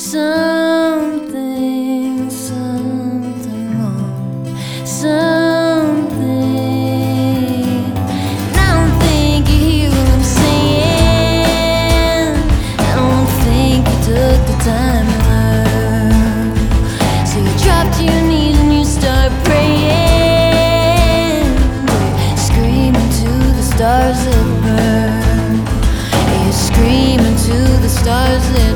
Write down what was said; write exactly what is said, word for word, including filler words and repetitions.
something, something wrong, something. And I don't think you hear what I'm saying. I don't think you took the time to learn. So you drop to your knees and you start praying. You're screaming to the stars that burn. You're screaming to the stars that